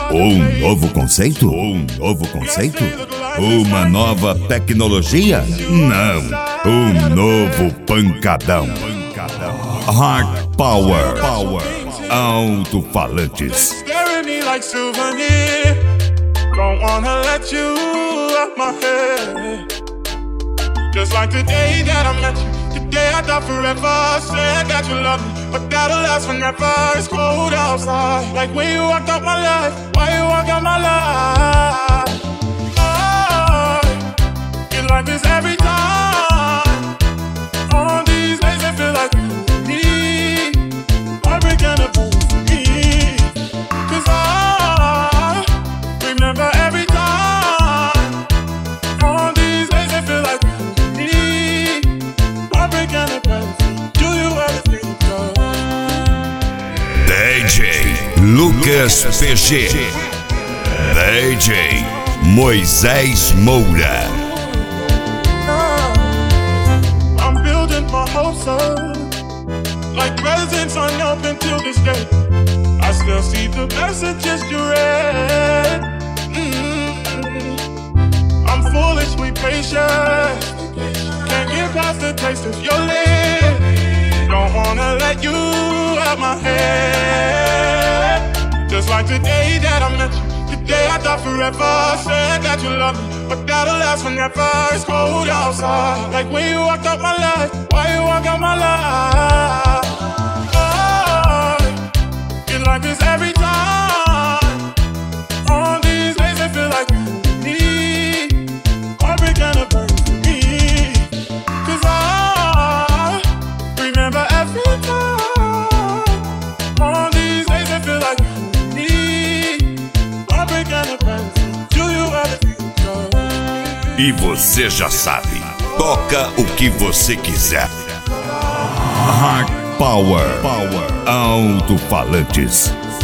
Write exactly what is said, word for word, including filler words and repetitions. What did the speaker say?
Um novo conceito? Um novo conceito? Uma nova tecnologia? Não, um novo pancadão. Hard Power. Power. Alto-falantes. Don't wanna let you out my head. Just like the day that I met you, the day I thought forever. Said that you love me, but that'll last forever. It's cold outside, like when you walked out my life. Why you walk out my life? Oh, it's like this every time. On these days I feel like you need heartbreaking a boo for me. Cause I remember every time. On these days I feel like you need heartbreaking a boo. Do you ever think of D J Lucas P G, D J Moisés Moura. I'm building my hopes up, like presents unopened till this day. I still see the messages you read. Mm-hmm. I'm foolishly patient, can't get past the taste of your lips. Don't wanna let you out my head. Just like the day that I met you, the day I thought forever. Said that you love me, but that'll last forever. It's cold outside, like when you walked out my life. Why you walk out my life? Oh, it's like this every time. On these days I feel like you need heartbreaking a burn for me. Cause I remember every time. On these days I feel like you need heartbreaking a burn for me. Do you ever think of? E você já sabe, toca o que você quiser. Hard Power. Power. Alto-falantes.